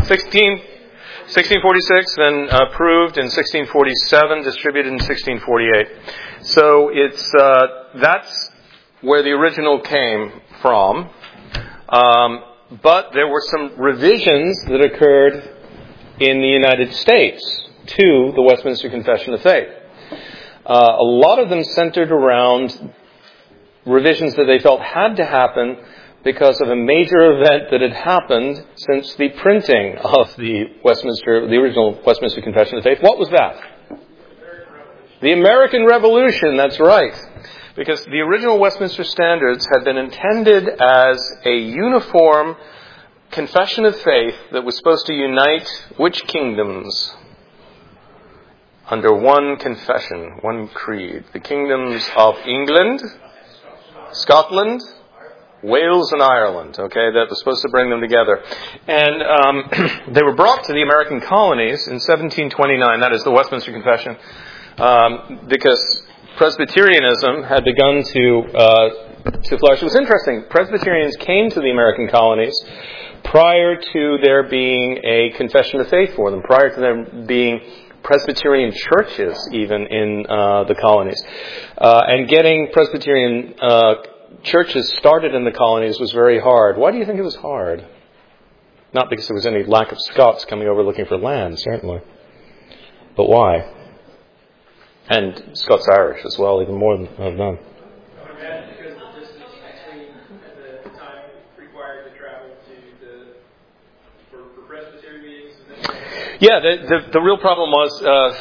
1646, then approved in 1647, distributed in 1648. So that's where the original came from. But there were some revisions that occurred in the United States to the Westminster Confession of Faith. A lot of them centered around revisions that they felt had to happen because of a major event that had happened since the printing of the original Westminster Confession of Faith. What was that? The American Revolution, that's right. Because the original Westminster Standards had been intended as a uniform confession of faith that was supposed to unite which kingdoms under one confession, one creed? The kingdoms of England, Scotland, Wales, and Ireland. Okay, that was supposed to bring them together. And they were brought to the American colonies in 1729, that is the Westminster Confession, because Presbyterianism had begun to flourish. It was interesting. Presbyterians came to the American colonies prior to there being a confession of faith for them, prior to there being Presbyterian churches even in the colonies. And getting Presbyterian churches started in the colonies was very hard. Why do you think it was hard? Not because there was any lack of Scots coming over looking for land, certainly. But why? And Scots-Irish as well, even more than them. I would imagine because of the distance between the time required to travel for Presbyterian meetings. Yeah, the real problem was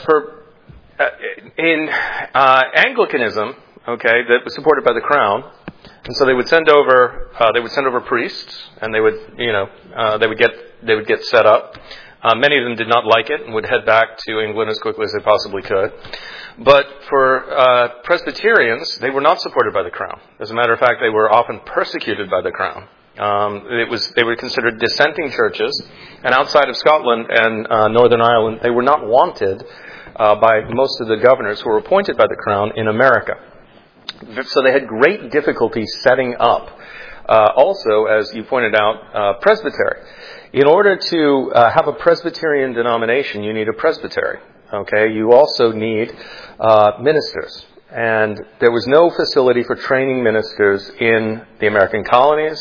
in Anglicanism, okay, that was supported by the Crown, and so they would send over priests, and they would get set up. Many of them did not like it and would head back to England as quickly as they possibly could. But for Presbyterians, they were not supported by the Crown. As a matter of fact, they were often persecuted by the Crown. They were considered dissenting churches, and outside of Scotland and Northern Ireland, they were not wanted by most of the governors who were appointed by the Crown in America. So they had great difficulty setting up. Also, as you pointed out, presbytery. In order to have a Presbyterian denomination, you need a presbytery. Okay, you also need ministers, and there was no facility for training ministers in the American colonies.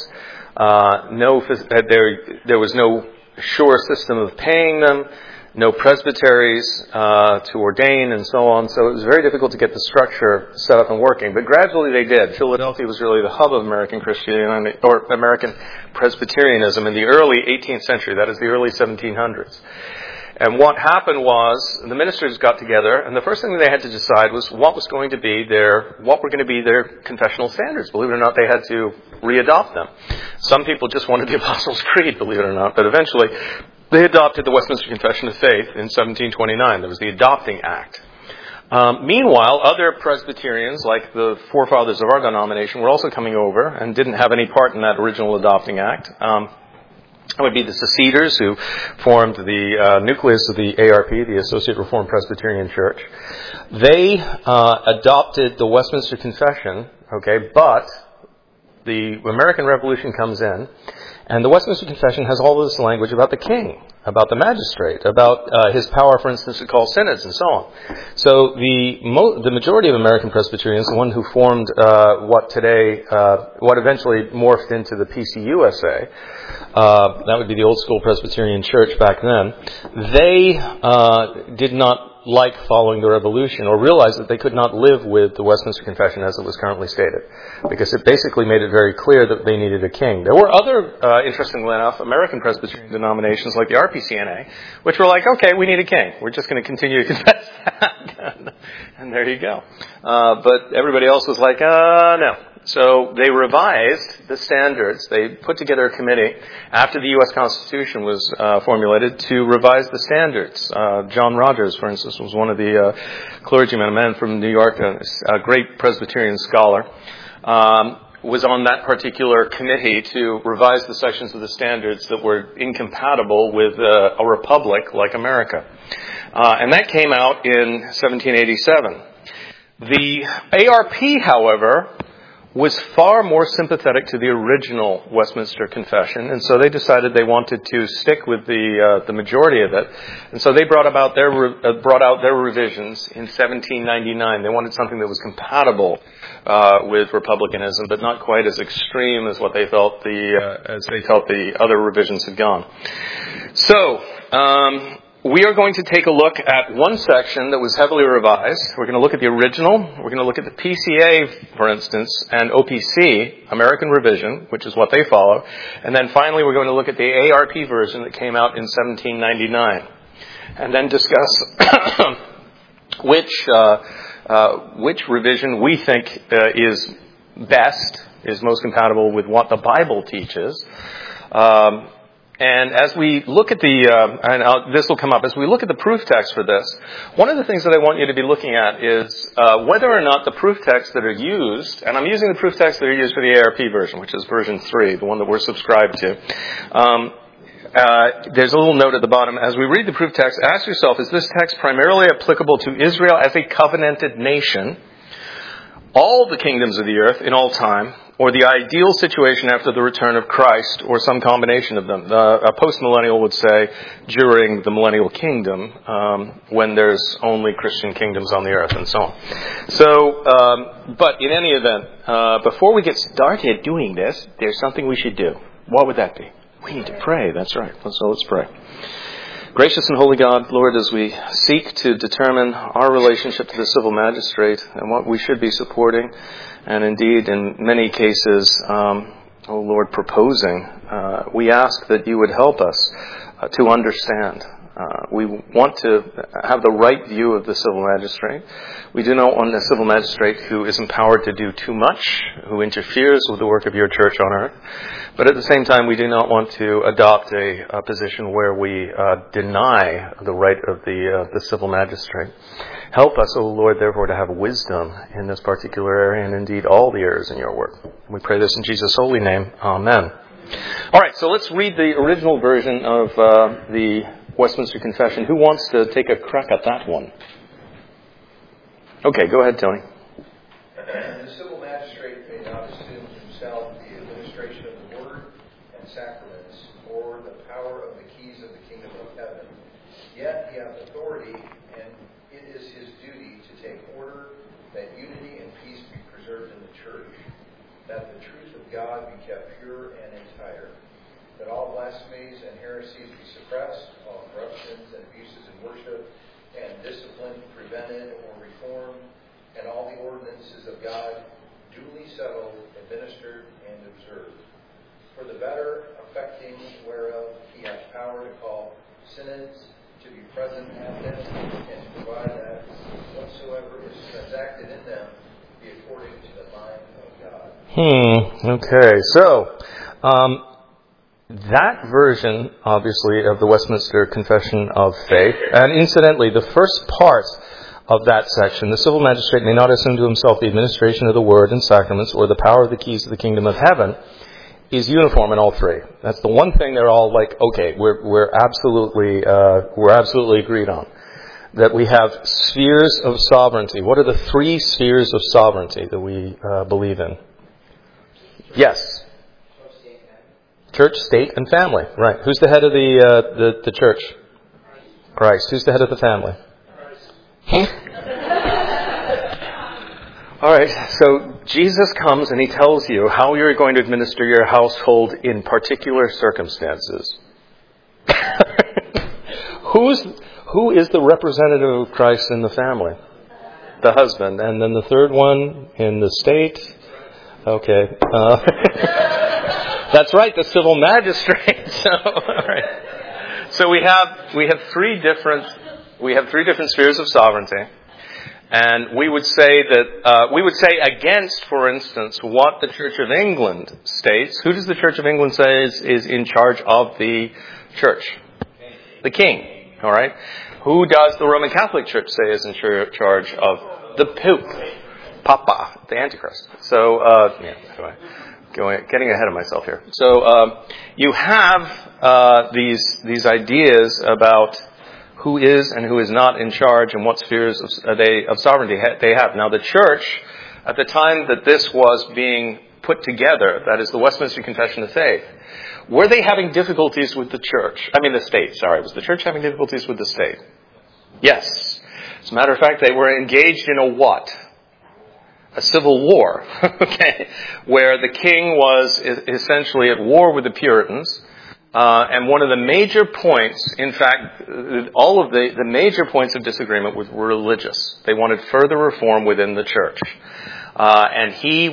There was no sure system of paying them. No presbyteries to ordain, and so on. So it was very difficult to get the structure set up and working. But gradually they did. Philadelphia was really the hub of American Christianity, or American Presbyterianism in the early 18th century. That is the early 1700s. And what happened was the ministers got together, and the first thing they had to decide was what were going to be their confessional standards. Believe it or not, they had to readopt them. Some people just wanted the Apostles' Creed, believe it or not, but eventually they adopted the Westminster Confession of Faith in 1729. There was the Adopting Act. Meanwhile, other Presbyterians, like the forefathers of our denomination, were also coming over and didn't have any part in that original Adopting Act. It would be the Seceders, who formed the nucleus of the ARP, the Associate Reformed Presbyterian Church. They adopted the Westminster Confession, okay, but the American Revolution comes in, and the Westminster Confession has all this language about the king, about the magistrate, about his power, for instance, to call synods, and so on. So the majority of American Presbyterians, the one who formed what eventually morphed into the PCUSA, that would be the Old School Presbyterian Church back then, they did not like following the Revolution, or realized that they could not live with the Westminster Confession as it was currently stated, because it basically made it very clear that they needed a king. There were other, interestingly enough, American Presbyterian denominations like the RPCNA, which were like, okay, we need a king. We're just going to continue to confess that. And there you go. But everybody else was like, no. So they revised the standards. They put together a committee after the U.S. Constitution was formulated to revise the standards. John Rogers, for instance, was one of the clergymen, a man from New York, a great Presbyterian scholar, was on that particular committee to revise the sections of the standards that were incompatible with a republic like America. And that came out in 1787. The ARP, however, was far more sympathetic to the original Westminster Confession, and so they decided they wanted to stick with the majority of it. And so they brought out their revisions in 1799. They wanted something that was compatible with republicanism, but not quite as extreme as what they felt the other revisions had gone. So we are going to take a look at one section that was heavily revised. We're going to look at the original. We're going to look at the PCA, for instance, and OPC, American Revision, which is what they follow. And then finally, we're going to look at the ARP version that came out in 1799. And then discuss which revision we think is best, is most compatible with what the Bible teaches. And as we look at this will come up, as we look at the proof text for this, one of the things that I want you to be looking at is whether or not the proof texts that are used, and I'm using the proof texts that are used for the ARP version, which is version 3, the one that we're subscribed to. There's a little note at the bottom. As we read the proof text, ask yourself, is this text primarily applicable to Israel as a covenanted nation, all the kingdoms of the earth in all time, or the ideal situation after the return of Christ, or some combination of them? A post-millennial would say during the millennial kingdom, when there's only Christian kingdoms on the earth, and so on. So, but in any event, before we get started doing this, there's something we should do. What would that be? We need to pray. That's right. So let's pray. Gracious and holy God, Lord, as we seek to determine our relationship to the civil magistrate and what we should be supporting, and indeed in many cases, O Lord, proposing, we ask that you would help us to understand. We want to have the right view of the civil magistrate. We do not want a civil magistrate who is empowered to do too much, who interferes with the work of your church on earth. But at the same time, we do not want to adopt a position where we deny the right of the civil magistrate. Help us, O Lord, therefore, to have wisdom in this particular area and indeed all the areas in your work. We pray this in Jesus' holy name. Amen. All right, so let's read the original version of the Westminster Confession. Who wants to take a crack at that one? Okay, go ahead, Tony. The civil magistrate may not assume himself the administration of the word and sacraments or the power of the keys of the kingdom of heaven. Yet he hath authority, and it is his duty to take order that unity and peace be preserved in the church, that the truth of God be kept pure and entire, that all blasphemies and heresies be suppressed, all corruptions and abuses in worship and discipline prevented or reformed, and all the ordinances of God duly settled, administered, and observed. For the better effecting whereof he hath power to call synods to be present at them, and to provide that whatsoever is transacted in them be according to the mind of God. Okay, so that version, obviously, of the Westminster Confession of Faith, and incidentally, the first part of that section, the civil magistrate may not assume to himself the administration of the word and sacraments or the power of the keys of the kingdom of heaven, is uniform in all three. That's the one thing they're all like, okay, we're absolutely agreed on. That we have spheres of sovereignty. What are the three spheres of sovereignty that we believe in? Yes. Church, state, and family. Right. Who's the head of the church? Christ. Who's the head of the family? Christ. All right. So Jesus comes and he tells you how you're going to administer your household in particular circumstances. Who is the representative of Christ in the family? The husband. And then the third one in the state? Okay. That's right, the civil magistrate. So, all right. So we have three different spheres of sovereignty, and we would say against, for instance, what the Church of England states. Who does the Church of England say is in charge of the church? The king. All right. Who does the Roman Catholic Church say is in charge of the Pope? Papa, the Antichrist. So anyway. Getting ahead of myself here. So you have these ideas about who is and who is not in charge and what spheres of sovereignty they have. Now the church, at the time that this was being put together, that is the Westminster Confession of Faith, were they having difficulties with the state? Was the church having difficulties with the state? Yes. As a matter of fact, they were engaged in a what? A civil war, okay, where the king was essentially at war with the Puritans. And one of the major points, in fact, all of the major points of disagreement were religious. They wanted further reform within the church. And he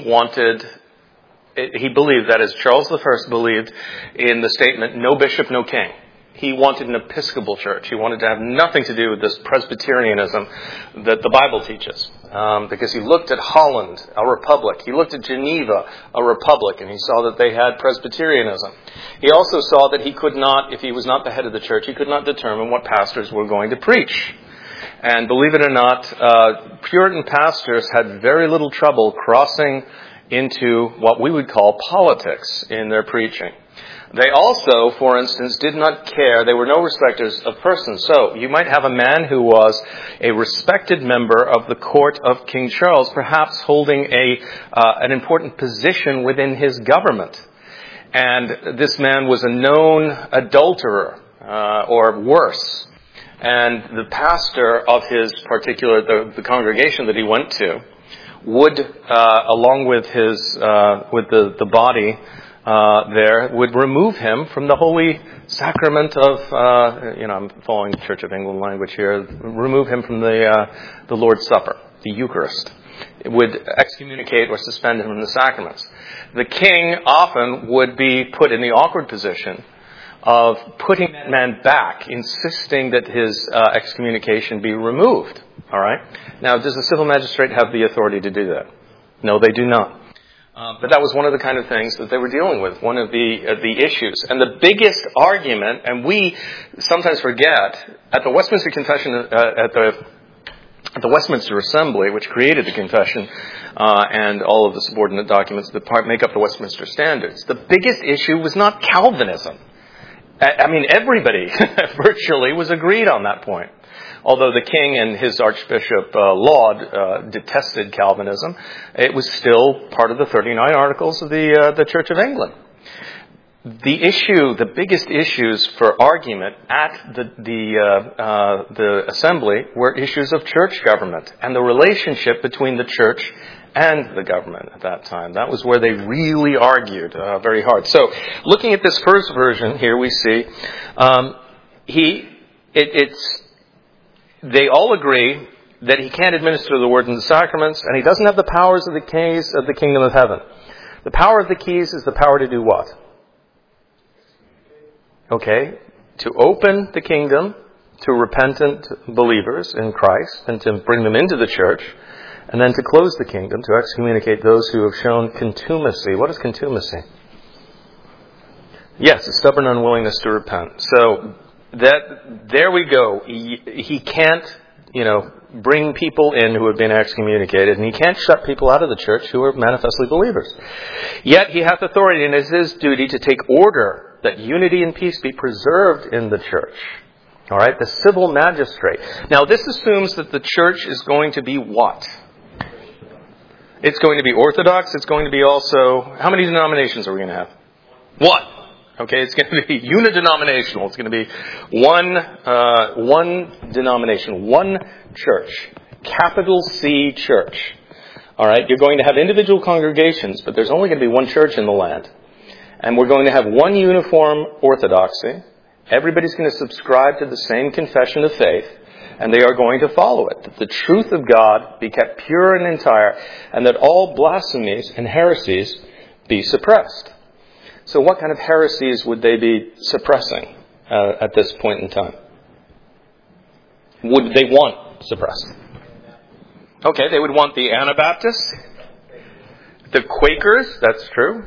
believed, that is, Charles I believed in the statement, no bishop, no king. He wanted an Episcopal church. He wanted to have nothing to do with this Presbyterianism that the Bible teaches. Because he looked at Holland, a republic. He looked at Geneva, a republic, and he saw that they had Presbyterianism. He also saw that he could not, if he was not the head of the church, he could not determine what pastors were going to preach. And believe it or not, Puritan pastors had very little trouble crossing into what we would call politics in their preaching. They also, for instance, did not care. They were no respecters of persons. So you might have a man who was a respected member of the court of King Charles, perhaps holding an important position within his government. And this man was a known adulterer, or worse. And the pastor of his particular, the congregation that he went to, would, along with the body would remove him from the holy sacrament of, I'm following the Church of England language here, remove him from the Lord's Supper, the Eucharist. It would excommunicate or suspend him from the sacraments. The king often would be put in the awkward position of putting that man back, insisting that his excommunication be removed. All right? Now, does the civil magistrate have the authority to do that? No, they do not. But that was one of the kind of things that they were dealing with, one of the issues. And the biggest argument, and we sometimes forget, at the Westminster Confession, at the Westminster Assembly, which created the Confession and all of the subordinate documents that make up the Westminster Standards, the biggest issue was not Calvinism. I mean, everybody virtually was agreed on that point. Although the king and his Archbishop Laud detested Calvinism, it was still part of the 39 Articles of the Church of England. The biggest issues for argument at the assembly were issues of church government and the relationship between the church and the government at that time. That was where they really argued very hard. So, looking at this first version here, we see they all agree that he can't administer the word and the sacraments, and he doesn't have the powers of the keys of the kingdom of heaven. The power of the keys is the power to do what? Okay, to open the kingdom to repentant believers in Christ and to bring them into the church, and then to close the kingdom, to excommunicate those who have shown contumacy. What is contumacy? Yes, a stubborn unwillingness to repent. So, there we go. He can't, bring people in who have been excommunicated, and he can't shut people out of the church who are manifestly believers. Yet he hath authority, and it is his duty to take order that unity and peace be preserved in the church. All right, the civil magistrate. Now, this assumes that the church is going to be what? It's going to be Orthodox. It's going to be also, how many denominations are we going to have? One. Okay, it's going to be unidenominational. It's going to be one denomination, one church, capital C church. All right, you're going to have individual congregations, but there's only going to be one church in the land. And we're going to have one uniform orthodoxy. Everybody's going to subscribe to the same confession of faith, and they are going to follow it. That the truth of God be kept pure and entire, and that all blasphemies and heresies be suppressed. So what kind of heresies would they be suppressing at this point in time? Would they want suppressed? Okay, they would want the Anabaptists, the Quakers, that's true,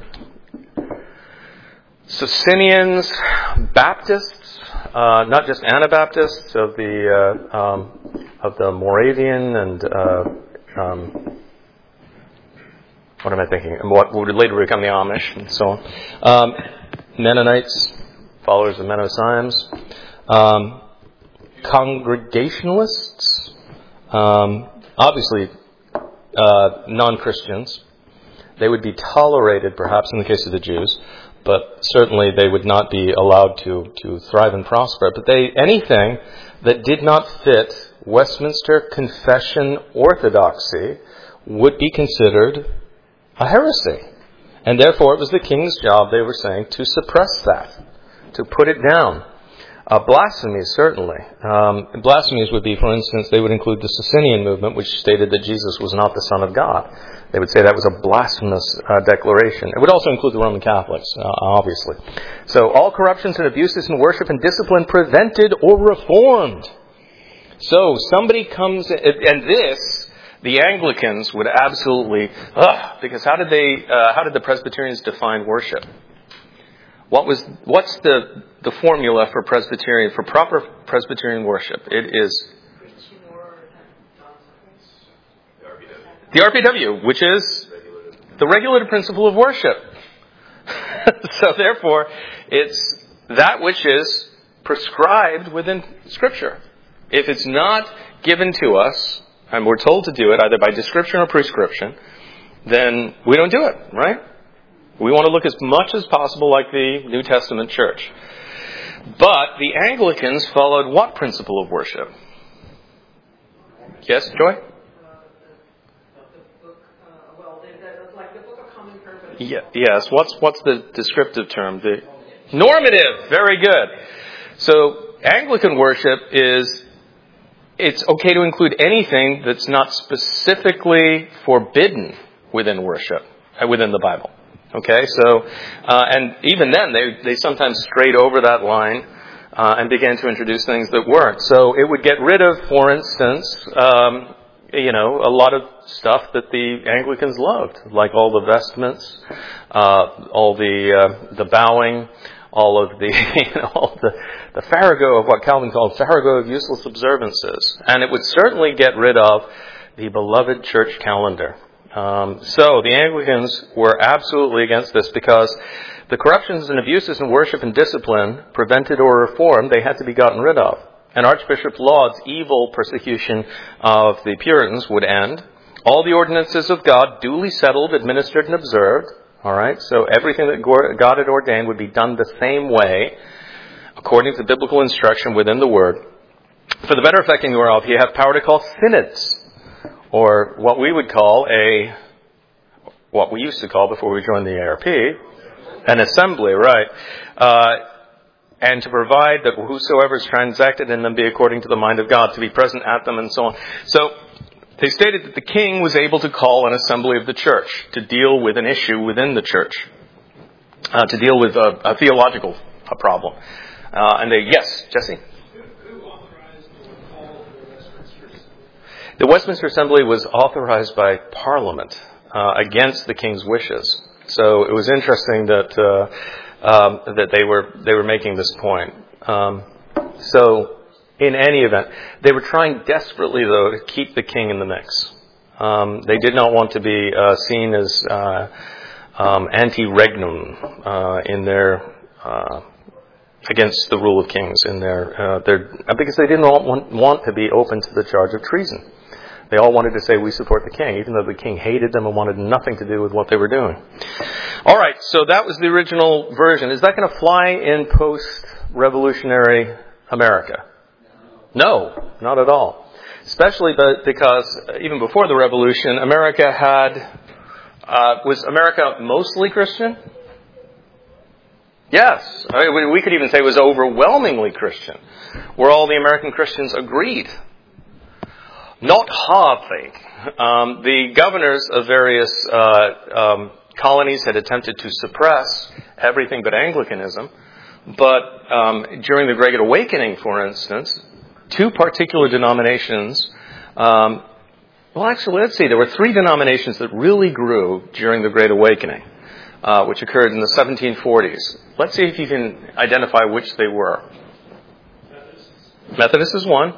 Socinians, Baptists, not just Anabaptists of the Moravian and what am I thinking? And what would later become the Amish and so on. Mennonites, followers of Men of Science. Congregationalists. Obviously, non-Christians. They would be tolerated, perhaps, in the case of the Jews, but certainly they would not be allowed to thrive and prosper. But anything that did not fit Westminster Confession orthodoxy would be considered a heresy. And therefore it was the king's job, they were saying, to suppress that, to put it down. Blasphemies, certainly. Blasphemies would be, for instance, they would include the Socinian movement, which stated that Jesus was not the Son of God. They would say that was a blasphemous declaration. It would also include the Roman Catholics, obviously. So all corruptions and abuses in worship and discipline prevented or reformed. So somebody comes, and this, the Anglicans would absolutely, because how did the Presbyterians define worship? What's the formula for Presbyterian, for proper Presbyterian worship? It is the RPW, which is the regulative principle of worship. So therefore, it's that which is prescribed within Scripture. If it's not given to us, and we're told to do it either by description or prescription, then we don't do it, right? We want to look as much as possible like the New Testament church. But the Anglicans followed what principle of worship? Yes, Joy? Yes. What's the descriptive term? The normative. Very good. So Anglican worship it's okay to include anything that's not specifically forbidden within worship, within the Bible. Okay, so, and even then, they sometimes strayed over that line and began to introduce things that weren't. So it would get rid of, for instance, a lot of stuff that the Anglicans loved, like all the vestments, all the bowing, all of the farrago of what Calvin called farrago of useless observances. And it would certainly get rid of the beloved church calendar. So the Anglicans were absolutely against this because the corruptions and abuses in worship and discipline, prevented or reformed, they had to be gotten rid of. And Archbishop Laud's evil persecution of the Puritans would end. All the ordinances of God duly settled, administered, and observed. All right, so everything that God had ordained would be done the same way, according to biblical instruction within the Word. For the better effecting whereof, you have power to call synods, or what we would call what we used to call before we joined the ARP, an assembly, right? And to provide that whosoever is transacted in them be according to the mind of God, to be present at them, and so on. So they stated that the king was able to call an assembly of the church to deal with an issue within the church, to deal with a theological problem. Yes, Jesse? Who authorized the call of the Westminster Assembly? The Westminster Assembly was authorized by Parliament against the king's wishes. So it was interesting that they were making this point. So in any event, they were trying desperately, though, to keep the king in the mix. They did not want to be seen as anti-regnum in their against the rule of kings in their because they didn't want to be open to the charge of treason. They all wanted to say, we support the king, even though the king hated them and wanted nothing to do with what they were doing. All right, so that was the original version. Is that going to fly in post-revolutionary America? No, not at all. Especially because even before the revolution, was America mostly Christian? Yes. I mean, we could even say it was overwhelmingly Christian, where all the American Christians agreed. Not hardly. The governors of various colonies had attempted to suppress everything but Anglicanism. But during the Great Awakening, for instance, two particular denominations, there were three denominations that really grew during the Great Awakening, which occurred in the 1740s. Let's see if you can identify which they were. Methodist is one.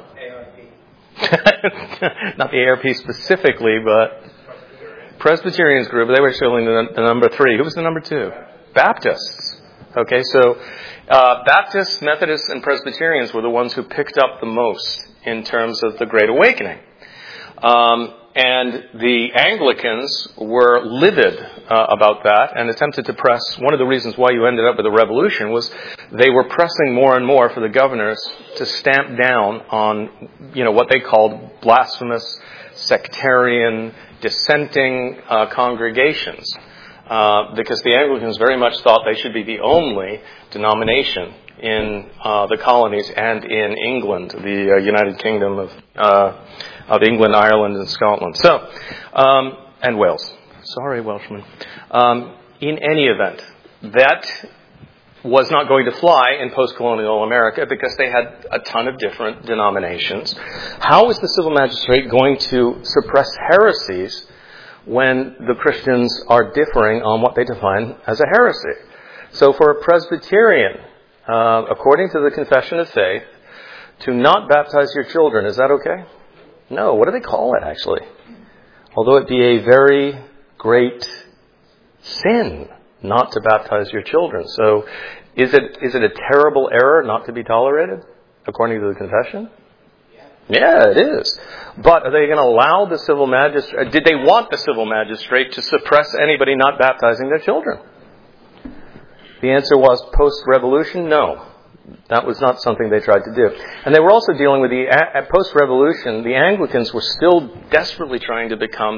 Not the ARP specifically, but Presbyterians group. They were showing the number 3. Who was the number 2? Baptists. Okay, so Baptists, Methodists, and Presbyterians were the ones who picked up the most in terms of the Great Awakening. And the Anglicans were livid about that and attempted to press. One of the reasons why you ended up with a revolution was they were pressing more and more for the governors to stamp down on, what they called blasphemous, sectarian, dissenting congregations. Because the Anglicans very much thought they should be the only denomination in the colonies and in England, the United Kingdom of England, Ireland, and Scotland. So, and Wales. Sorry, Welshmen. In any event, that was not going to fly in post-colonial America because they had a ton of different denominations. How is the civil magistrate going to suppress heresies when the Christians are differing on what they define as a heresy? So for a Presbyterian, according to the Confession of Faith, to not baptize your children, is that okay? No. What do they call it, actually? Although it be a very great sin not to baptize your children. So is it a terrible error not to be tolerated, according to the Confession? Yeah, it is. But are they going to allow the civil magistrate, did they want the civil magistrate to suppress anybody not baptizing their children? The answer was post-revolution, no. That was not something they tried to do. And they were also dealing with at post-revolution, the Anglicans were still desperately trying to become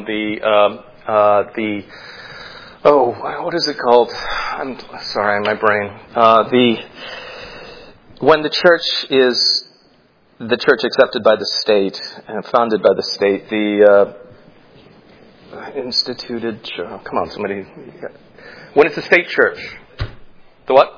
what is it called? I'm sorry, my brain. When the church is the church accepted by the state and founded by the state, the instituted. Come on, somebody. When it's a state church, the what?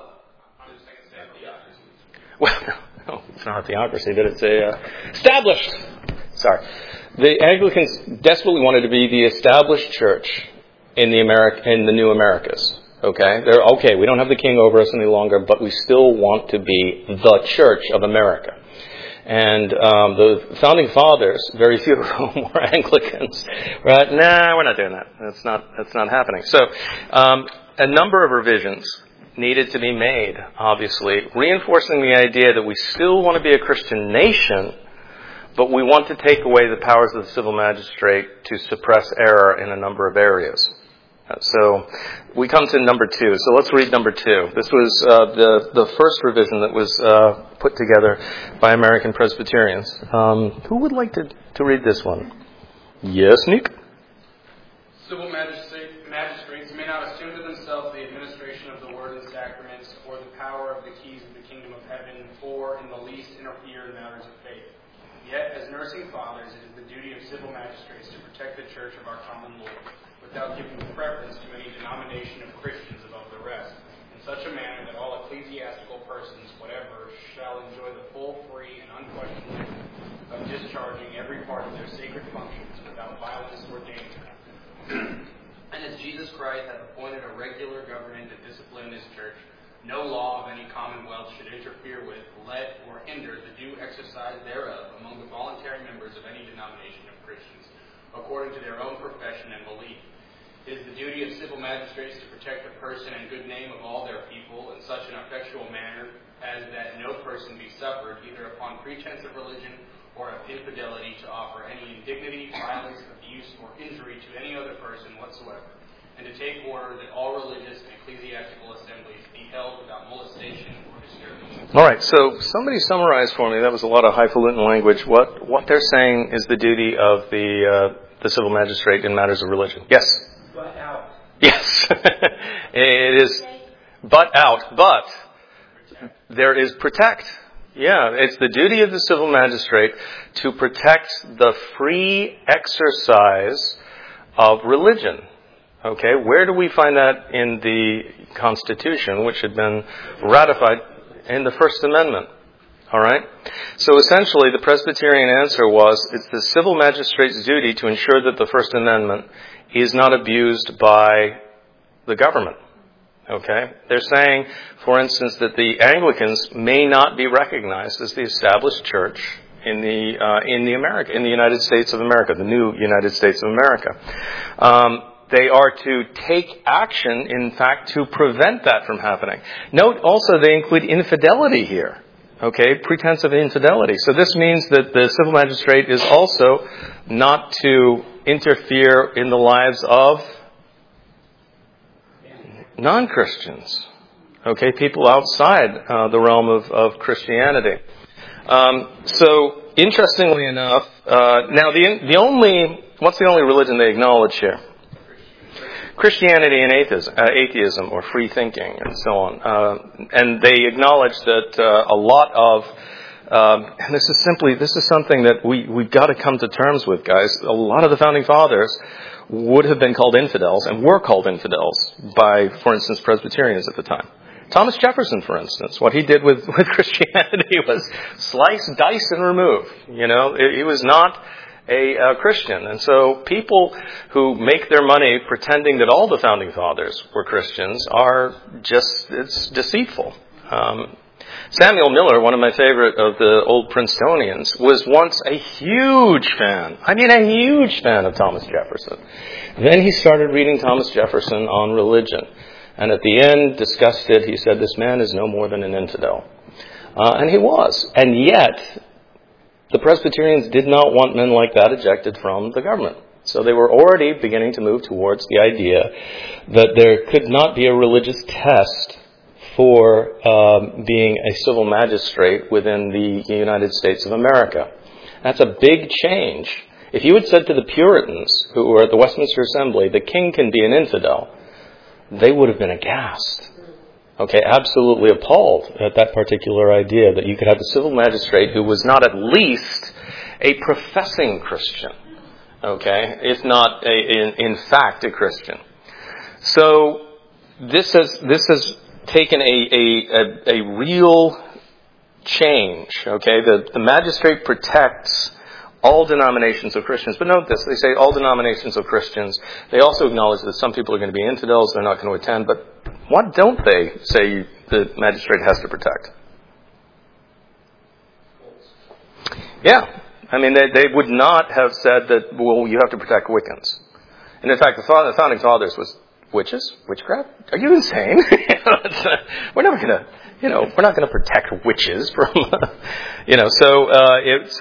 Well, no, it's not a theocracy, but it's established. Sorry, the Anglicans desperately wanted to be the established church in the new Americas. Okay, we don't have the king over us any longer, but we still want to be the Church of America. And the founding fathers, very few of whom were Anglicans, right? Nah, we're not doing that. That's not happening. So, a number of revisions needed to be made, obviously, reinforcing the idea that we still want to be a Christian nation, but we want to take away the powers of the civil magistrate to suppress error in a number of areas. So we come to number 2. So let's read number 2. This was the first revision that was put together by American Presbyterians. Who would like to read this one? Yes, Nick? Civil magistrates may not assume to themselves the administration of the word and sacraments or the power of the keys of the kingdom of heaven, or in the least interfere in matters of faith. Yet, as nursing fathers, it is the duty of civil magistrates to protect the church of our common Lord, without giving preference to any denomination of Christians above the rest, in such a manner that all ecclesiastical persons, whatever, shall enjoy the full, free, and unquestioned liberty of discharging every part of their sacred functions without violence or danger. And as Jesus Christ hath appointed a regular government to discipline his church, no law of any commonwealth should interfere with, let, or hinder the due exercise thereof among the voluntary members of any denomination of Christians, according to their own profession and belief. It is the duty of civil magistrates to protect the person and good name of all their people in such an effectual manner as that no person be suffered, either upon pretense of religion or of infidelity, to offer any indignity, violence, abuse, or injury to any other person whatsoever, and to take order that all religious and ecclesiastical assemblies be held without molestation or disturbance. All right, so somebody summarize for me. That was a lot of highfalutin language. What they're saying is the duty of the civil magistrate in matters of religion. Yes? But out. Yes. It is but out. But there is protect. Yeah, it's the duty of the civil magistrate to protect the free exercise of religion. Okay, where do we find that in the Constitution, which had been ratified in the First Amendment? All right? So essentially, the Presbyterian answer was, it's the civil magistrate's duty to ensure that the First Amendment is not abused by the government. Okay? They're saying, for instance, that the Anglicans may not be recognized as the established church in the United States of America, the new United States of America. They are to take action, in fact, to prevent that from happening. Note also they include infidelity here. Okay, pretense of infidelity. So this means that the civil magistrate is also not to interfere in the lives of non-Christians. Okay, people outside the realm of Christianity. So, interestingly enough, now what's the only religion they acknowledge here? Christianity and atheism or free thinking and so on. And they acknowledge that a lot of, and this is something that we've got to come to terms with, guys. A lot of the founding fathers would have been called infidels and were called infidels by, for instance, Presbyterians at the time. Thomas Jefferson, for instance, what he did with Christianity was slice, dice, and remove. You know, he was not a Christian. And so people who make their money pretending that all the founding fathers were Christians it's deceitful. Samuel Miller, one of my favorite of the old Princetonians, was once a huge fan of Thomas Jefferson. Then he started reading Thomas Jefferson on religion. And at the end, disgusted, he said, "This man is no more than an infidel." And he was. And yet, the Presbyterians did not want men like that ejected from the government. So they were already beginning to move towards the idea that there could not be a religious test for being a civil magistrate within the United States of America. That's a big change. If you had said to the Puritans who were at the Westminster Assembly, the king can be an infidel, they would have been aghast. Okay, absolutely appalled at that particular idea that you could have a civil magistrate who was not at least a professing Christian. Okay, if not in fact a Christian. So this has taken a real change. Okay, the magistrate protects all denominations of Christians. But note this, they say all denominations of Christians. They also acknowledge that some people are going to be infidels, they're not going to attend. But what don't they say the magistrate has to protect? Yeah. I mean, they would not have said that, well, you have to protect Wiccans. And in fact, the founding fathers was witches? Witchcraft? Are you insane? We're not going to protect witches from, so it's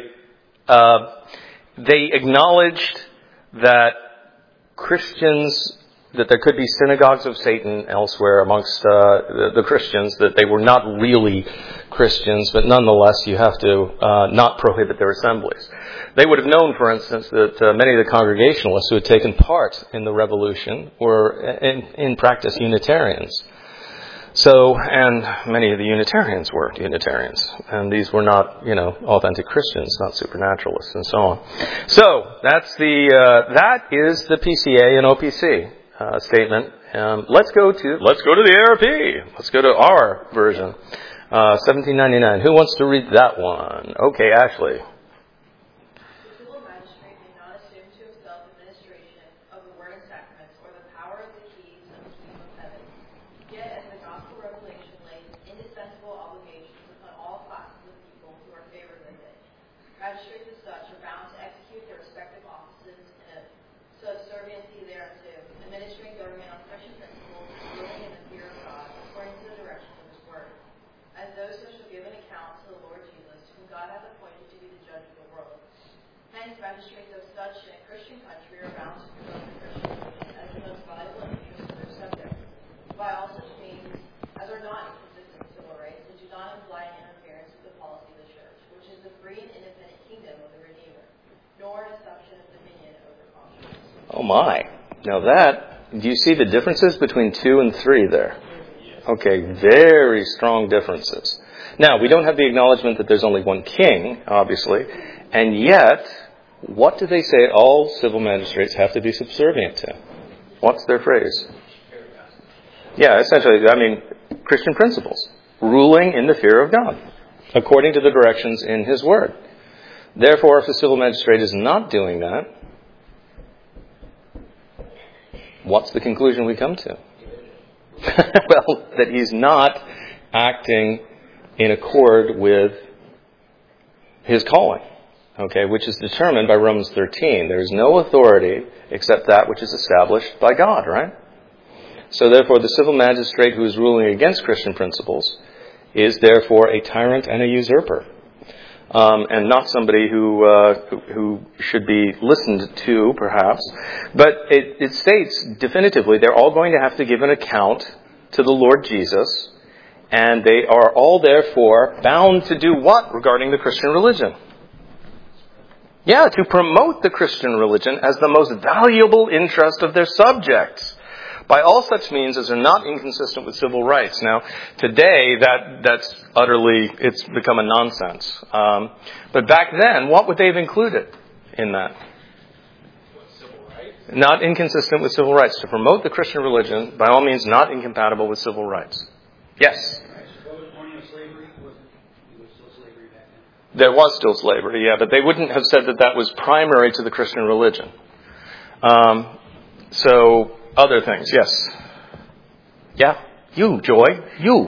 they acknowledged that Christians, that there could be synagogues of Satan elsewhere amongst the Christians, that they were not really Christians, but nonetheless you have to not prohibit their assemblies. They would have known, for instance, that many of the Congregationalists who had taken part in the revolution were in practice Unitarians. So, and many of the Unitarians were Unitarians, and these were not, authentic Christians, not supernaturalists, and so on. So that is the PCA and OPC statement. Let's go to the ARP. Let's go to our version, 1799. Who wants to read that one? Okay, Ashley. Magistrates of such in a Christian country are bound to promote the Christian religion as the most valuable interest of their subjects, by all such means as are not inconsistent with civil rights and do not imply an interference with the policy of the Church, which is the free and independent kingdom of the Redeemer, nor an assumption of dominion over conscience. Oh my! Now do you see the differences between 2 and 3 there? Okay, very strong differences. Now, we don't have the acknowledgement that there's only one king, obviously, and yet, what do they say all civil magistrates have to be subservient to? What's their phrase? Yeah, essentially, Christian principles. Ruling in the fear of God, according to the directions in His Word. Therefore, if a civil magistrate is not doing that, what's the conclusion we come to? Well, that he's not acting in accord with his calling. Okay, which is determined by Romans 13. There is no authority except that which is established by God, right? So therefore, the civil magistrate who is ruling against Christian principles is therefore a tyrant and a usurper, and not somebody who should be listened to, perhaps. But it states definitively they're all going to have to give an account to the Lord Jesus, and they are all therefore bound to do what regarding the Christian religion? Yeah, to promote the Christian religion as the most valuable interest of their subjects, by all such means as are not inconsistent with civil rights. Now, today, that's utterly, it's become a nonsense. But back then, what would they have included in that? Civil rights? Not inconsistent with civil rights. To promote the Christian religion, by all means, not incompatible with civil rights. Yes? There was still slavery, yeah, but they wouldn't have said that was primary to the Christian religion. So, other things, yes. Yeah, you, Joy, you.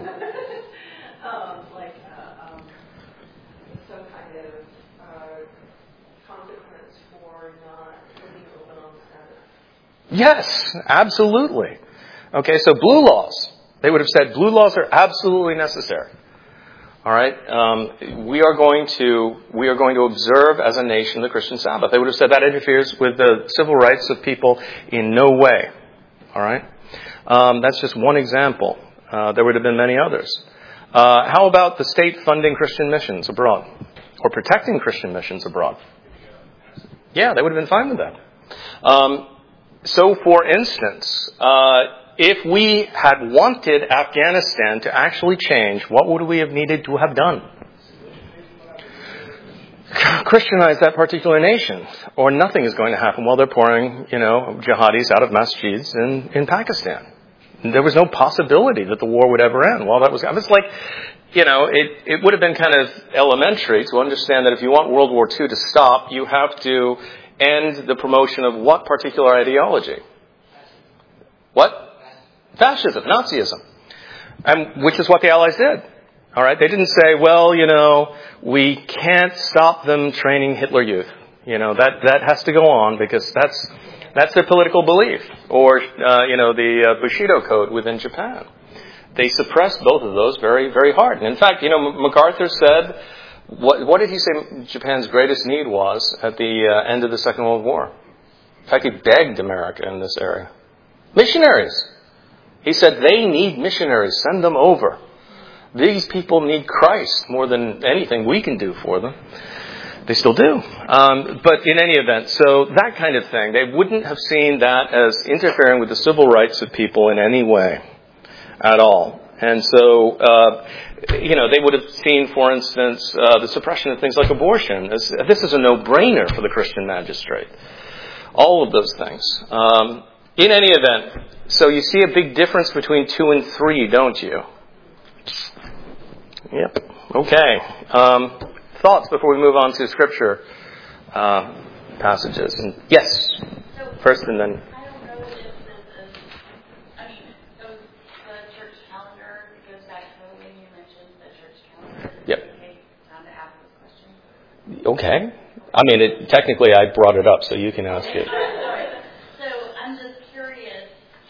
Some kind of consequence for not putting open on the Sabbath. Yes, absolutely. Okay, so blue laws. They would have said blue laws are absolutely necessary. All right, we are going to observe as a nation the Christian Sabbath. They would have said that interferes with the civil rights of people in no way. All right, that's just one example. There would have been many others. How about the state funding Christian missions abroad, or protecting Christian missions abroad? Yeah, they would have been fine with that. So, for instance, if we had wanted Afghanistan to actually change, what would we have needed to have done? Christianize that particular nation, or nothing is going to happen while they're pouring, jihadis out of masjids in Pakistan. There was no possibility that the war would ever end while that was. It's like, it would have been kind of elementary to understand that if you want World War II to stop, you have to end the promotion of what particular ideology? What? Fascism, Nazism. And which is what the Allies did. All right, they didn't say, well, we can't stop them training Hitler Youth. That has to go on because that's their political belief. Or, the Bushido Code within Japan. They suppressed both of those very, very hard. And in fact, MacArthur said, what did he say Japan's greatest need was at the end of the Second World War? In fact, he begged America in this area. Missionaries. He said, they need missionaries. Send them over. These people need Christ more than anything we can do for them. They still do. But in any event, so that kind of thing, they wouldn't have seen that as interfering with the civil rights of people in any way at all. And so, they would have seen, for instance, the suppression of things like abortion. This is a no-brainer for the Christian magistrate. All of those things. In any event, so you see a big difference between 2 and 3, don't you? Yep. Okay. Thoughts before we move on to Scripture passages? And yes. First and then. I don't know if this is, the church calendar goes back to when you mentioned the church calendar. Yep. Okay, time to ask this question. Okay. I mean, technically I brought it up, so you can ask it. So I'm just curious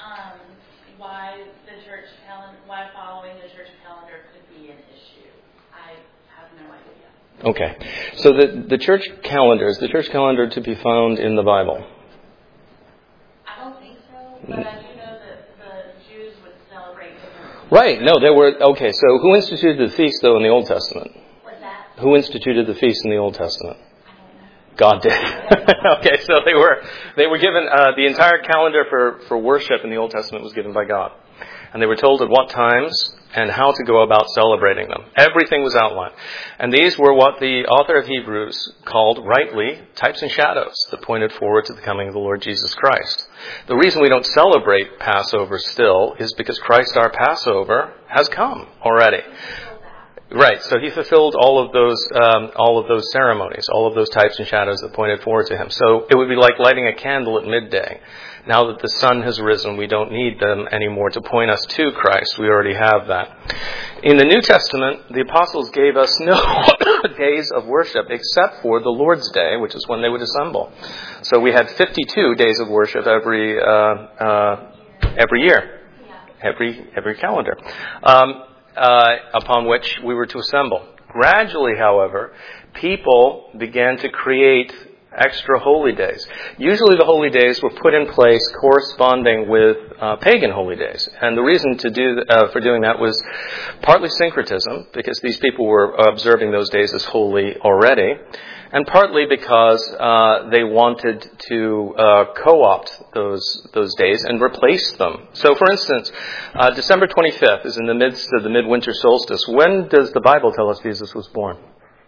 why following the church calendar could be an issue. I have no idea. Okay. So the church calendar, is the church calendar to be found in the Bible? I don't think so, but I do know that the Jews would celebrate different. Right. No, there were. Okay. So who instituted the feast, though, in the Old Testament? What's that? Who instituted the feast in the Old Testament? I don't know. God did. Okay. So they were given the entire calendar for worship in the Old Testament was given by God. And they were told at what times and how to go about celebrating them. Everything was outlined. And these were what the author of Hebrews called, rightly, types and shadows that pointed forward to the coming of the Lord Jesus Christ. The reason we don't celebrate Passover still is because Christ, our Passover, has come already. Right, so he fulfilled all of those ceremonies, all of those types and shadows that pointed forward to him. So it would be like lighting a candle at midday. Now that the sun has risen, we don't need them anymore to point us to Christ. We already have that. In the New Testament, the apostles gave us no days of worship except for the Lord's Day, which is when they would assemble. So we had 52 days of worship every year, every calendar. upon which we were to assemble. Gradually, however, people began to create extra holy days. Usually the holy days were put in place corresponding with pagan holy days. And the reason for doing that was partly syncretism, because these people were observing those days as holy already, and partly because they wanted to co-opt those days and replace them. So, for instance, December 25th is in the midst of the midwinter solstice. When does the Bible tell us Jesus was born?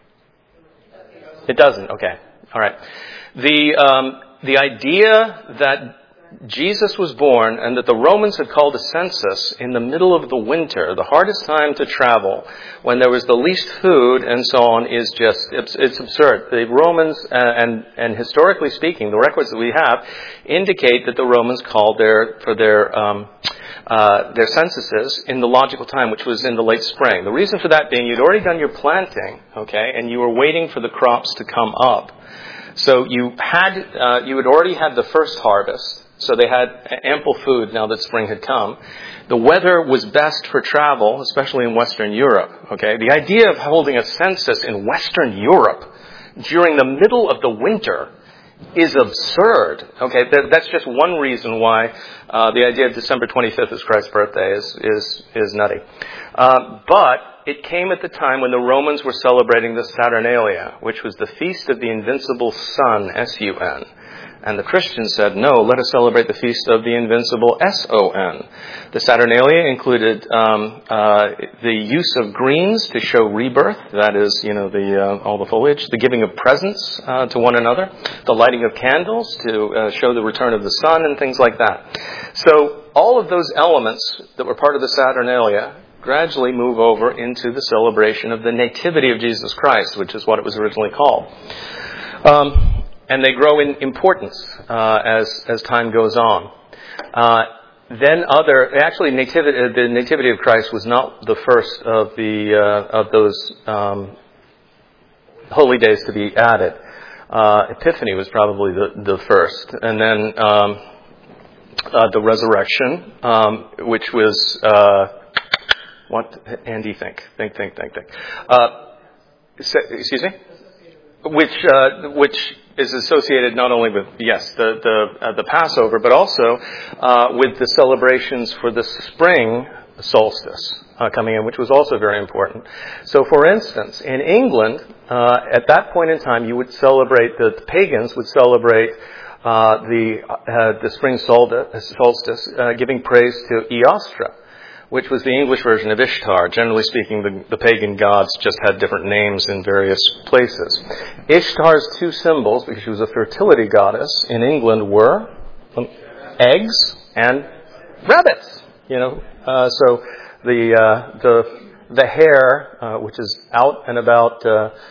It doesn't. Okay. All right. The idea that Jesus was born and that the Romans had called a census in the middle of the winter, the hardest time to travel, when there was the least food and so on, is it's absurd. The Romans, and historically speaking, the records that we have indicate that the Romans called their censuses in the logical time, which was in the late spring. The reason for that being you'd already done your planting, okay, and you were waiting for the crops to come up. So you had already had the first harvest. So they had ample food now that spring had come. The weather was best for travel, especially in Western Europe. Okay, the idea of holding a census in Western Europe during the middle of the winter is absurd. Okay, that's just one reason why the idea of December 25th as Christ's birthday is nutty. But it came at the time when the Romans were celebrating the Saturnalia, which was the feast of the invincible sun, S-U-N. And the Christians said, no, let us celebrate the feast of the invincible S-O-N. The Saturnalia included the use of greens to show rebirth, that is, all the foliage, the giving of presents to one another, the lighting of candles to show the return of the sun, and things like that. So all of those elements that were part of the Saturnalia gradually move over into the celebration of the Nativity of Jesus Christ, which is what it was originally called. And they grow in importance as time goes on. The Nativity of Christ was not the first of those holy days to be added. Epiphany was probably the first, and then the Resurrection, which was what? Andy, think. Excuse me. Which is associated not only with the Passover, but also with the celebrations for the spring solstice coming in, which was also very important. So, for instance, in England, at that point in time, the pagans would celebrate the spring solstice, giving praise to Eostre, which was the English version of Ishtar. Generally speaking, the pagan gods just had different names in various places. Ishtar's two symbols, because she was a fertility goddess in England, were eggs and rabbits. So the hare, which is out and about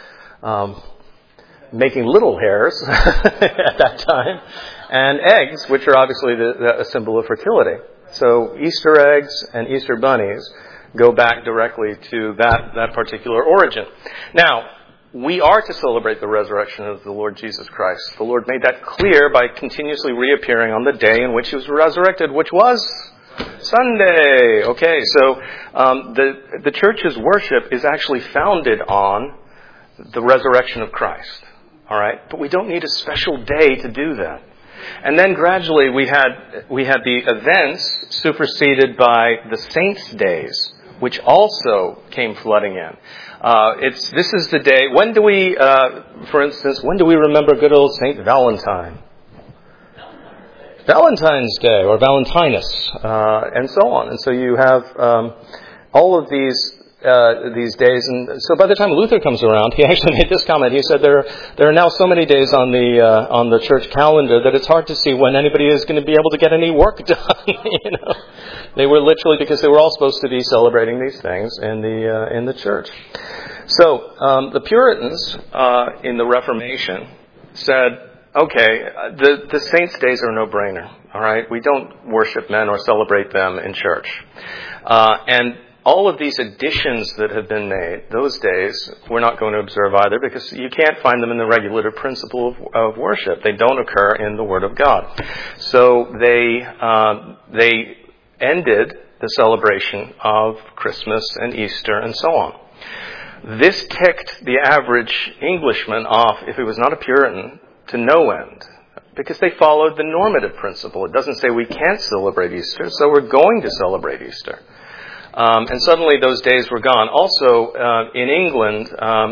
making little hares at that time, and eggs, which are obviously a symbol of fertility. So Easter eggs and Easter bunnies go back directly to that particular origin. Now, we are to celebrate the resurrection of the Lord Jesus Christ. The Lord made that clear by continuously reappearing on the day in which He was resurrected, which was Sunday. Okay, so the church's worship is actually founded on the resurrection of Christ. All right, but we don't need a special day to do that. And then gradually we had the events superseded by the saints' days, which also came flooding in. This is the day. When do we, for instance, remember good old Saint Valentine? Valentine's Day or Valentinus, and so on. And so you have all of these days, and so by the time Luther comes around, he actually made this comment. He said there are now so many days on the church calendar that it's hard to see when anybody is going to be able to get any work done. They were literally, because they were all supposed to be celebrating these things in the church. So the Puritans in the Reformation said, okay, the saints' days are a no-brainer. All right, we don't worship men or celebrate them in church, and all of these additions that have been made, those days, we're not going to observe either, because you can't find them in the regulative principle of worship. They don't occur in the Word of God. So they ended the celebration of Christmas and Easter and so on. This ticked the average Englishman off, if he was not a Puritan, to no end, because they followed the normative principle. It doesn't say we can't celebrate Easter, so we're going to celebrate Easter. And suddenly those days were gone. Also, in England,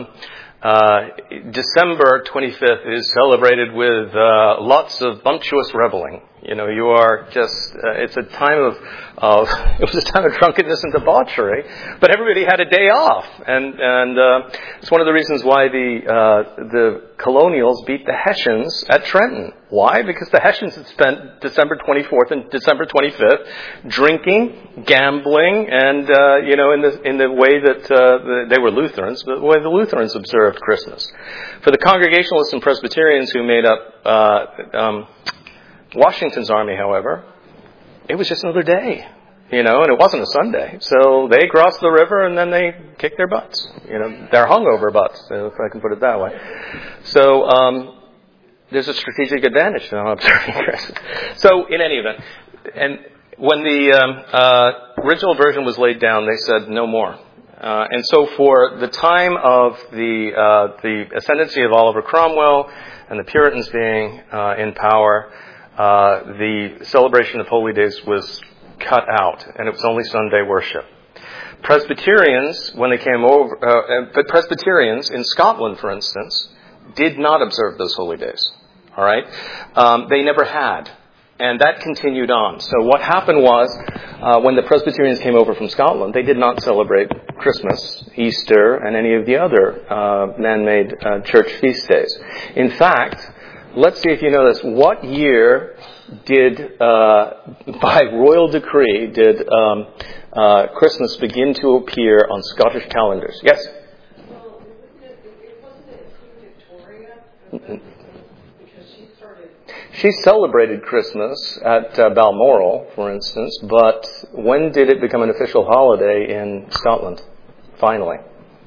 December 25th is celebrated with lots of bumptious reveling. You are just, it's a time of it was a time of drunkenness and debauchery, but everybody had a day off. And it's one of the reasons why the colonials beat the Hessians at Trenton. Why? Because the Hessians had spent December 24th and December 25th drinking, gambling, and, in the way that they were Lutherans, the way the Lutherans observed Christmas. For the Congregationalists and Presbyterians who made up Washington's army, however, it was just another day, and it wasn't a Sunday. So they crossed the river and then they kicked their butts, their hungover butts, if I can put it that way. So there's a strategic advantage to not observing Christmas. So in any event, and when the original version was laid down, they said no more. And so for the time of the ascendancy of Oliver Cromwell and the Puritans being in power, the celebration of Holy Days was cut out, and it was only Sunday worship. Presbyterians, when they came over, but Presbyterians in Scotland, for instance, did not observe those holy days. All right, they never had, and that continued on. So what happened was, when the Presbyterians came over from Scotland, they did not celebrate Christmas, Easter, and any of the other man-made church feast days. In fact, let's see if you know this. What year did, by royal decree, did Christmas begin to appear on Scottish calendars? Yes? Well, it wasn't Queen Victoria, because she started... She celebrated Christmas at Balmoral, for instance, but when did it become an official holiday in Scotland, finally?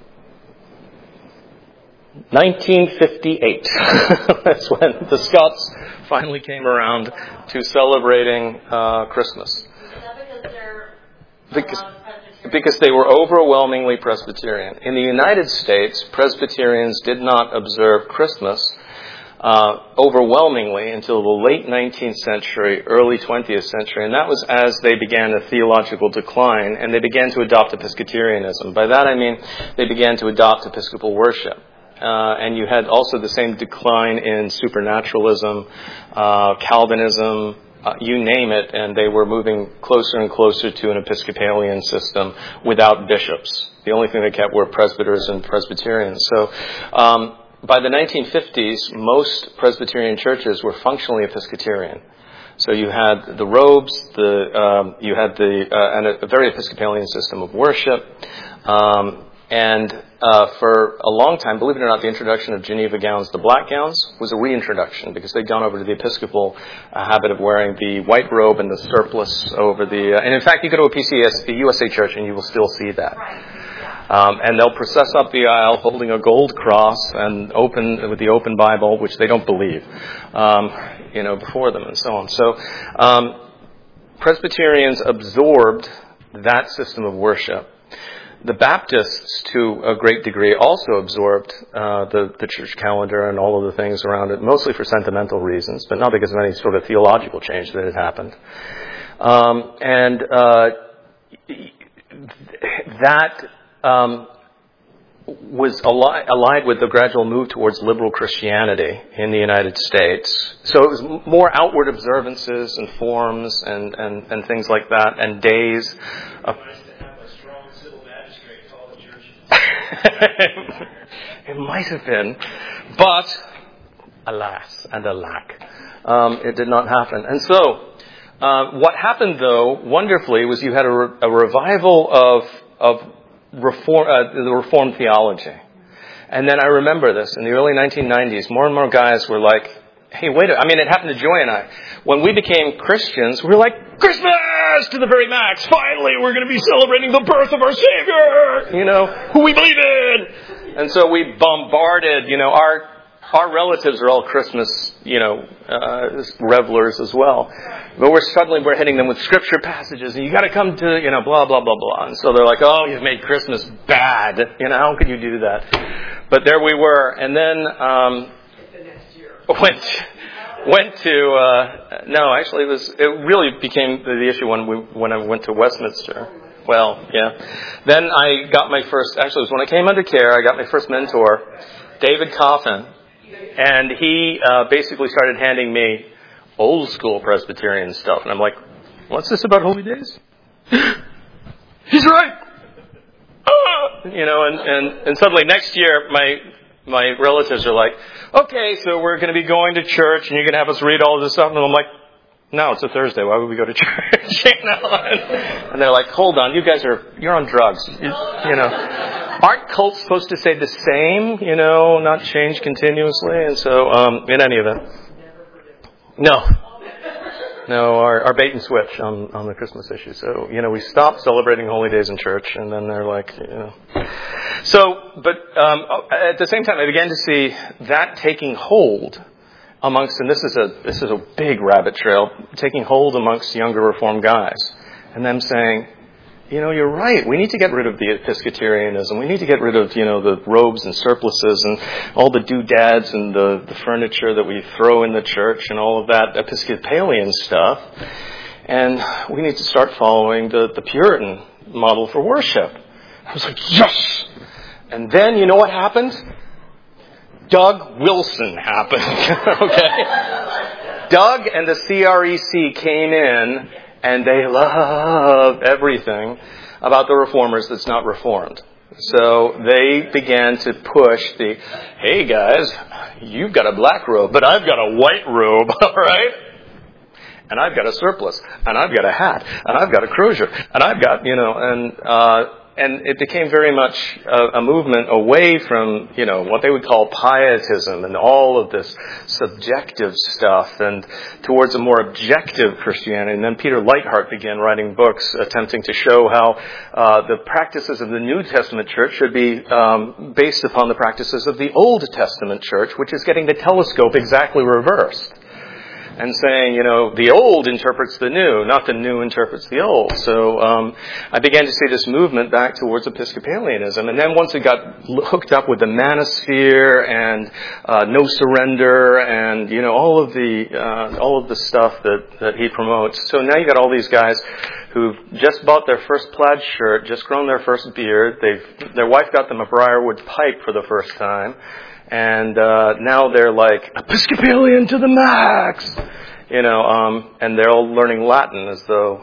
1958. That's when the Scots finally came around to celebrating Christmas. Is that because they're Because they were overwhelmingly Presbyterian. In the United States, Presbyterians did not observe Christmas overwhelmingly until the late 19th century, early 20th century, and that was as they began a theological decline, and they began to adopt Episcopalianism. By that I mean they began to adopt Episcopal worship. And you had also the same decline in supernaturalism, Calvinism, you name it, and they were moving closer and closer to an Episcopalian system without bishops. The only thing they kept were presbyters and Presbyterians. So by the 1950s, most Presbyterian churches were functionally Episcopalian. So you had the robes, you had and a very Episcopalian system of worship. And for a long time, believe it or not, the introduction of Geneva gowns, the black gowns, was a reintroduction because they'd gone over to the Episcopal habit of wearing the white robe and the surplice over the... and in fact, you go to a USA church and you will still see that. And they'll process up the aisle holding a gold cross and with the open Bible, which they don't believe, before them and so on. So Presbyterians absorbed that system of worship. The Baptists, to a great degree, also absorbed the church calendar and all of the things around it, mostly for sentimental reasons, but not because of any sort of theological change that had happened. That was allied with the gradual move towards liberal Christianity in the United States. So it was more outward observances and forms and things like that, and days. It might have been, but alas and alack, it did not happen. And so, what happened, though, wonderfully, was you had a revival of the Reformed theology. And then I remember this in the early 1990s. More and more guys were like, "Hey, wait! It happened to Joy and I. When we became Christians, we were like, Christmas to the very max. Finally, we're going to be celebrating the birth of our Savior. Who we believe in." And so we bombarded. our relatives are all Christmas, revelers as well. But we're hitting them with scripture passages, and you got to come to, blah, blah, blah, blah. And so they're like, oh, you've made Christmas bad. How could you do that? But there we were. And then, went to, actually it really became the issue when I went to Westminster. Well, yeah. Then I got my first, actually it was when I came under care, I got my first mentor, David Coffin. And he basically started handing me old school Presbyterian stuff. And I'm like, what's this about holy days? He's right! And suddenly next year, my relatives are like, okay, so we're going to be going to church and you're going to have us read all this stuff. And I'm like, no, it's a Thursday. Why would we go to church? And they're like, hold on, you're on drugs. Aren't cults supposed to say the same, not change continuously? And so, in any event. No, our bait and switch on the Christmas issue. So, we stopped celebrating holy days in church, and then they're like, So, but at the same time, I began to see that taking hold amongst, and this is a big rabbit trail, taking hold amongst younger Reformed guys, and them saying, you're right. We need to get rid of the Episcotarianism. We need to get rid of, the robes and surplices and all the doodads and the furniture that we throw in the church and all of that Episcopalian stuff. And we need to start following the Puritan model for worship. I was like, yes! And then, you know what happened? Doug Wilson happened. Okay? Doug and the CREC came in, and they love everything about the reformers that's not reformed. So they began to push hey guys, you've got a black robe, but I've got a white robe, all right? And I've got a surplice, and I've got a hat, and I've got a crozier, and I've got, and it became very much a movement away from, what they would call pietism and all of this subjective stuff, and towards a more objective Christianity. And then Peter Leithart began writing books attempting to show how the practices of the New Testament church should be based upon the practices of the Old Testament church, which is getting the telescope exactly reversed. And saying, the old interprets the new, not the new interprets the old. So I began to see this movement back towards Episcopalianism. And then once it got hooked up with the manosphere and no surrender and all of the stuff that he promotes. So now you got all these guys who've just bought their first plaid shirt, just grown their first beard. Their wife got them a Briarwood pipe for the first time. And now they're like, Episcopalian to the max! And they're all learning Latin as though...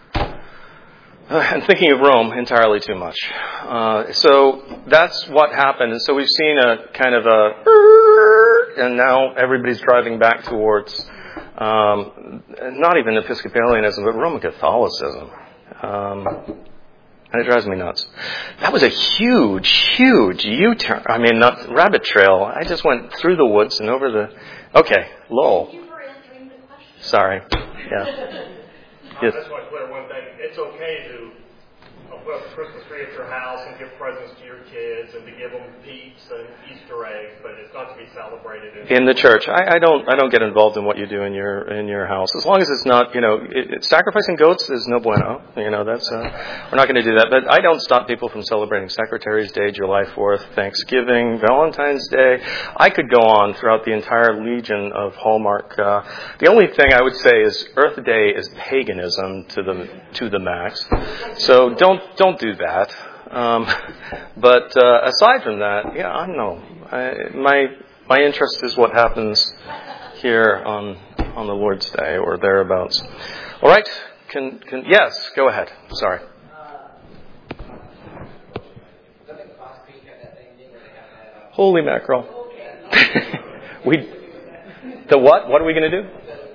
and thinking of Rome entirely too much. So that's what happened. And so we've seen a kind of and now everybody's driving back towards not even Episcopalianism, but Roman Catholicism. And it drives me nuts. That was a huge, huge U-turn. I mean, not rabbit trail. I just went through the woods and over the... Okay, lol. Thank you for answering the question. Sorry. Yeah. Yes. I just want to clear one thing. It's okay to put up a Christmas tree at your house and give presents to your kids and to give them peeps and Easter eggs, but it's not to be celebrated in the church. I don't get involved in what you do in your house, as long as it's not sacrificing goats is no bueno. That's we're not going to do that. But I don't stop people from celebrating Secretary's Day, July 4th, Thanksgiving, Valentine's Day. I could go on throughout the entire legion of Hallmark. The only thing I would say is Earth Day is paganism to the max. So don't do that. But aside from that, yeah, I don't know. My interest is what happens here on the Lord's Day or thereabouts. All right. Yes, go ahead. Sorry. Holy mackerel. The what? What are we going to do?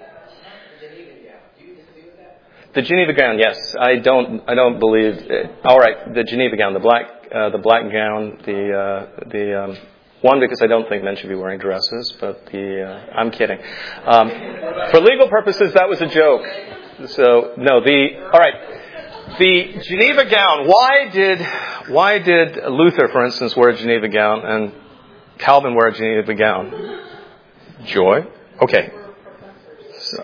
The Geneva gown, yes. I don't believe it. All right, the Geneva gown, the black gown, the one, because I don't think men should be wearing dresses, but I'm kidding. For legal purposes, that was a joke. So no, all right, the Geneva gown. Why did Luther, for instance, wear a Geneva gown and Calvin wear a Geneva gown? Joy? Okay. So,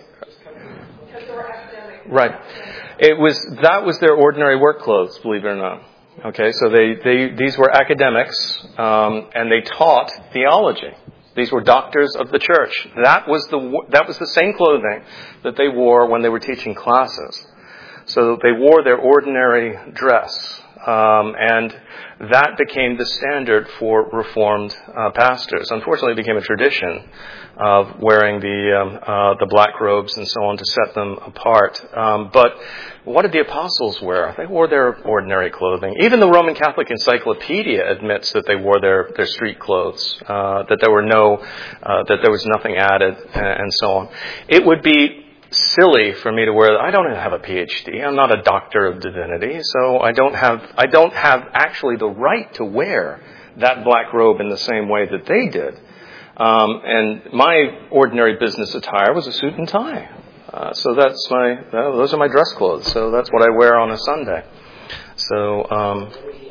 right. That was their ordinary work clothes, believe it or not. Okay, so these were academics, and they taught theology. These were doctors of the church. That was the same clothing that they wore when they were teaching classes. So they wore their ordinary dress, and that became the standard for Reformed pastors. Unfortunately, it became a tradition of wearing the black robes and so on to set them apart. But what did the apostles wear? They wore their ordinary clothing. Even the Roman Catholic Encyclopedia admits that they wore their street clothes, that there was nothing added, and so on. It would be silly for me to wear. I don't have a PhD. I'm not a doctor of divinity, so I don't have actually the right to wear that black robe in the same way that they did. And my ordinary business attire was a suit and tie. So those are my dress clothes. So that's what I wear on a Sunday. So.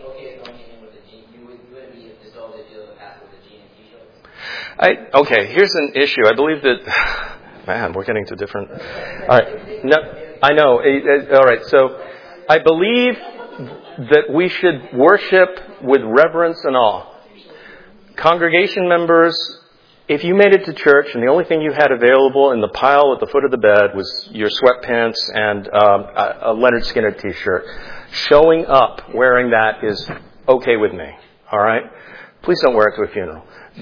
Okay, here's an issue. I believe that. Man, we're getting to different. All right. No, I know. All right. So, I believe that we should worship with reverence and awe. Congregation members, if you made it to church and the only thing you had available in the pile at the foot of the bed was your sweatpants and a Leonard Skinner t-shirt, showing up wearing that is okay with me. All right. Please don't wear it to a funeral.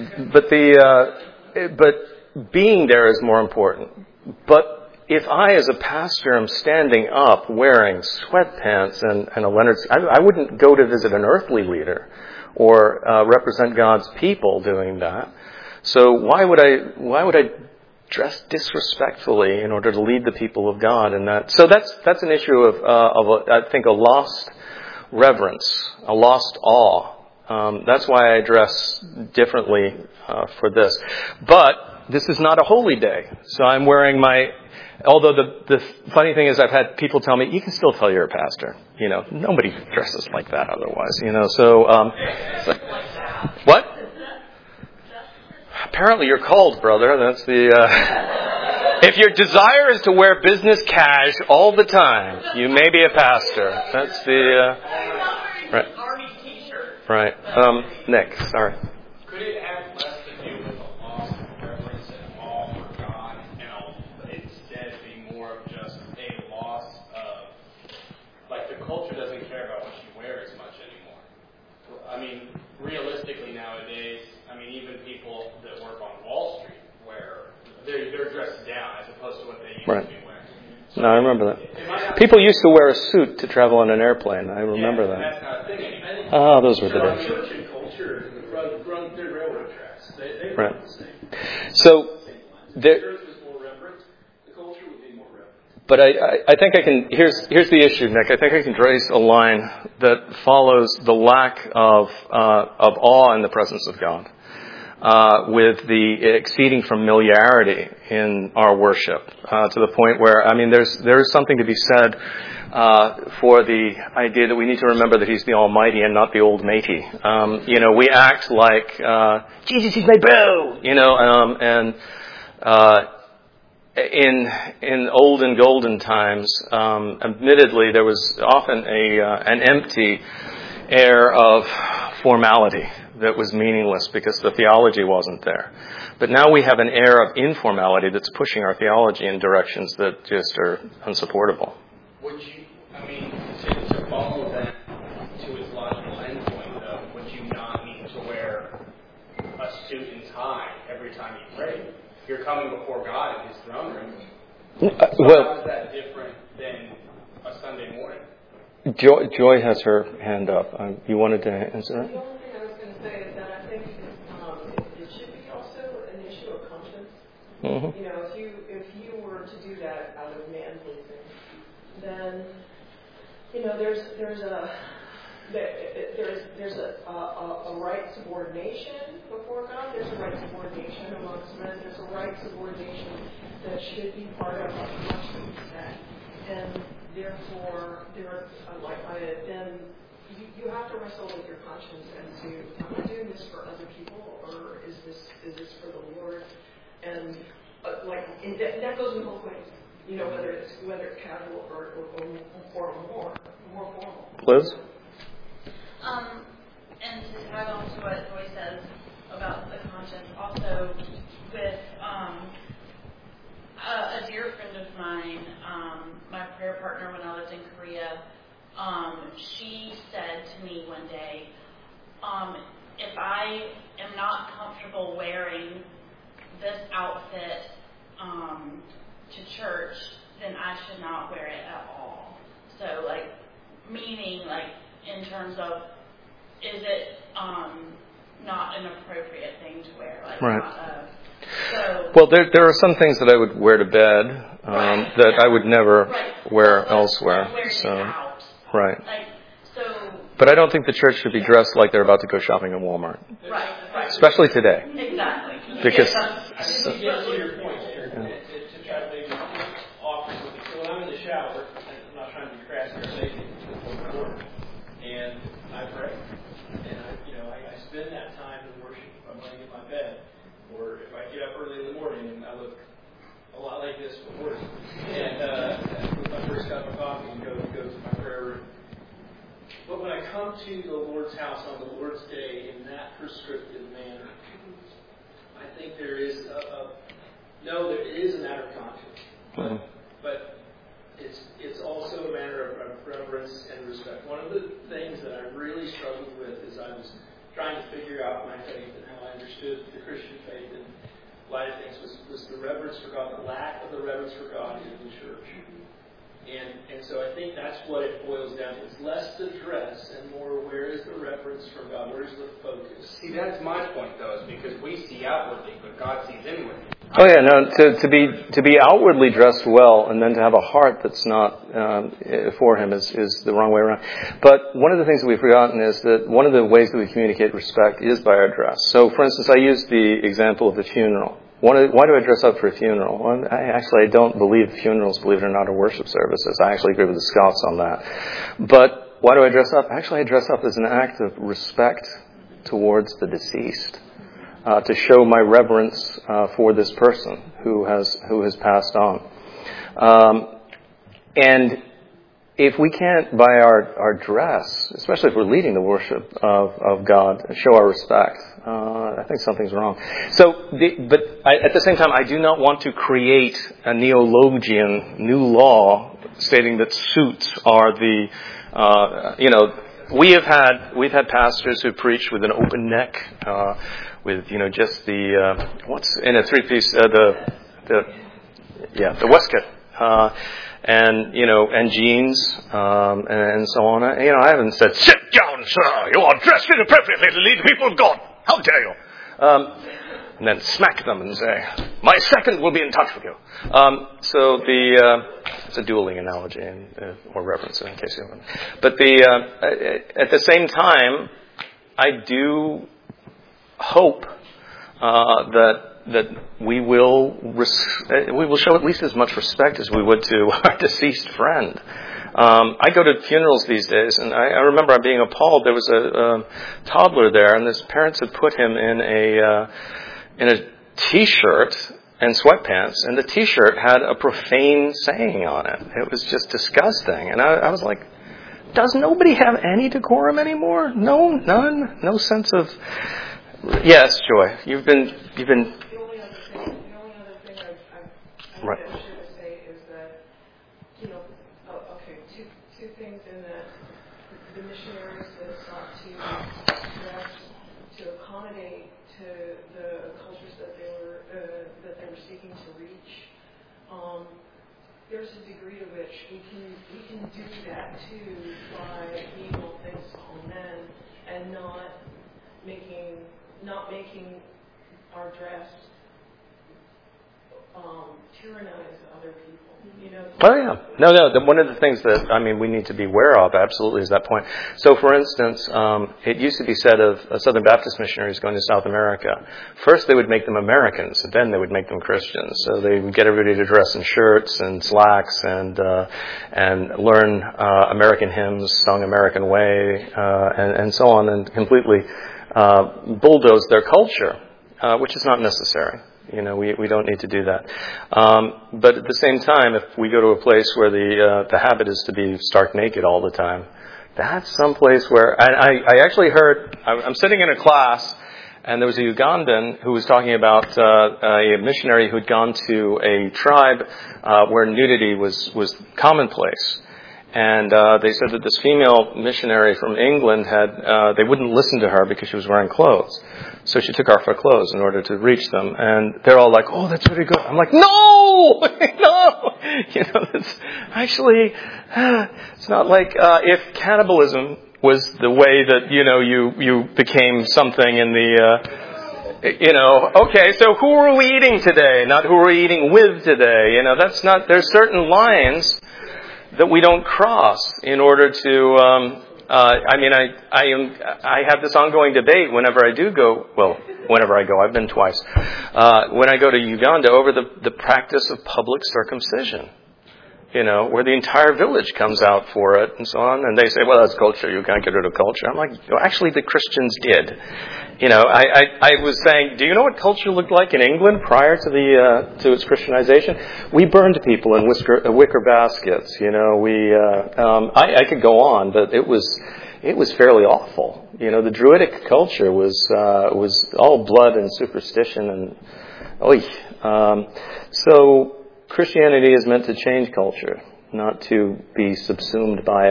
But being there is more important. But if I, as a pastor, am standing up wearing sweatpants and a Leonard, I wouldn't go to visit an earthly leader or represent God's people doing that. So why would I dress disrespectfully in order to lead the people of God in that? So that's an issue of I think a lost reverence, a lost awe. That's why I dress differently for this. But this is not a holy day, so I'm wearing my. Although the funny thing is, I've had people tell me, you can still tell you're a pastor. You know, nobody dresses like that otherwise. You know, so what? Apparently, you're called, brother. That's the. If your desire is to wear business cash all the time, you may be a pastor. That's the. Right. Right. Nick, sorry. Could it have less to do with a lost reverence and awe for God, and instead be more of just a loss of, like, the culture doesn't care about what you wear as much anymore? I mean, realistically nowadays, I mean, even people that work on Wall Street they're dressed down as opposed to what they used to be wearing. So no, I remember that. People used to wear a suit to travel on an airplane. I remember that. That's not a thing anymore. Oh, those were the days. Church and culture run through railroad tracks. They right. the same. So there. The church was more reverent. The culture would be more reverent. But I think I can. Here's the issue, Nick. I think I can trace a line that follows the lack of awe in the presence of God. With the exceeding familiarity in our worship, to the point where, I mean, there is something to be said for the idea that we need to remember that He's the Almighty and not the old matey. You know, we act like Jesus is my bro, you know, and in old and golden times, admittedly, there was often an empty air of formality that was meaningless because the theology wasn't there. But now we have an air of informality that's pushing our theology in directions that just are unsupportable. Would you, I mean, to follow that to its logical endpoint, though, would you not need to wear a suit and tie every time you pray? You're coming before God in His throne room. So how is that different than a Sunday morning? Joy has her hand up. You wanted to answer that? The only thing I was going to say is that I think it should be also an issue of conscience. Mm-hmm. You know, if you were to do that out of man pleasing, then you know there's a right subordination before God. There's a right subordination amongst men. There's a right subordination that should be part of our conscience, and therefore then you have to wrestle with your conscience as to, am I doing this for other people, or is this for the Lord? And that goes in both ways. Whether it's casual or more formal. Liz? And to tag on to what Joy says about the conscience, also with a dear friend of mine, my prayer partner when I lived in Korea, she said to me one day, if I am not comfortable wearing this outfit to church, then I should not wear it at all. So, meaning, in terms of, is it not an appropriate thing to wear? Right. So. Well, there are some things that I would wear to bed that I would never wear elsewhere. Out. Right. So. But I don't think the church should be dressed like they're about to go shopping in Walmart. Right. Especially today. Exactly. Because. I think you get to your point here, to try to maybe offer something. So when I'm in the shower, and I'm not trying to be crass or lazy, and I pray, and I spend that time in worship. I'm laying in my bed, or if I get up early in the morning and I look a lot like this, but worse, and with my first cup of coffee and go to my prayer room. But when I come to the Lord's house on the Lord's Day in that prescriptive manner, I think there is there is a matter of conscience, but it's also a matter of reverence and respect. One of the things that I really struggled with as I was trying to figure out my faith and how I understood the Christian faith and a lot of things was the reverence for God, the lack of the reverence for God in the church. And so I think that's what it boils down to. It's less the dress and more where is the reverence for God? Where's the focus? See, that's my point, though, is because we see outwardly, but God sees inwardly. Oh yeah, no. To be outwardly dressed well and then to have a heart that's not for Him is the wrong way around. But one of the things that we've forgotten is that one of the ways that we communicate respect is by our dress. So, for instance, I used the example of the funeral. Why do I dress up for a funeral? Well, I don't believe funerals, believe it or not, are worship services. I actually agree with the Scots on that. But why do I dress up? Actually, I dress up as an act of respect towards the deceased, to show my reverence for this person who has passed on. And if we can't, by our dress, especially if we're leading the worship of God, show our respect, I think something's wrong. So, at the same time, I do not want to create a neologian new law stating that suits are the, we've had pastors who preach with an open neck, with just the what's in a three-piece, the waistcoat. And jeans, and so on. I haven't said, "Sit down, sir. You are dressed inappropriately to lead the people of God. How dare you?" And then smack them and say, "My second will be in touch with you." So it's a dueling analogy or reference in case you haven't. But at the same time, I do hope that we will show at least as much respect as we would to our deceased friend. I go to funerals these days, and I remember being appalled. There was a toddler there, and his parents had put him in a T-shirt and sweatpants, and the T-shirt had a profane saying on it. It was just disgusting, and I was like, does nobody have any decorum anymore? No, none, no sense of. Yes, Joy, you've been. The only other thing I right. should say is that, two things in that the missionaries that sought to dress to accommodate to the cultures that they were seeking to reach. There's a degree to which we can do that too by being all things to all men and not making our dress tyrannize other people. Oh yeah, no. One of the things that we need to be aware of absolutely is that point. So, for instance, it used to be said of Southern Baptist missionaries going to South America. First, they would make them Americans, and then they would make them Christians. So they would get everybody to dress in shirts and slacks and learn American hymns sung American way and so on, and completely bulldoze their culture. which is not necessary. We don't need to do that. But at the same time, if we go to a place where the habit is to be stark naked all the time, that's some place where... I actually heard... I'm sitting in a class, and there was a Ugandan who was talking about a missionary who'd gone to a tribe where nudity was commonplace. And they said that this female missionary from England they wouldn't listen to her because she was wearing clothes. So she took off her clothes in order to reach them. And they're all like, oh, that's really good. I'm like, no! No! It's actually, it's not like if cannibalism was the way that, you became something in the... okay, so who are we eating today? Not who are we eating with today. That's not, there's certain lines that we don't cross in order to, I have this ongoing debate whenever I do go, whenever I go, I've been twice, when I go to Uganda over the practice of public circumcision. Where the entire village comes out for it and so on. And they say, well, that's culture. You can't get rid of culture. I'm like, actually, the Christians did. I was saying, do you know what culture looked like in England prior to its Christianization? We burned people in wicker baskets. I could go on, but it was fairly awful. The Druidic culture was all blood and superstition and so Christianity is meant to change culture, not to be subsumed by it.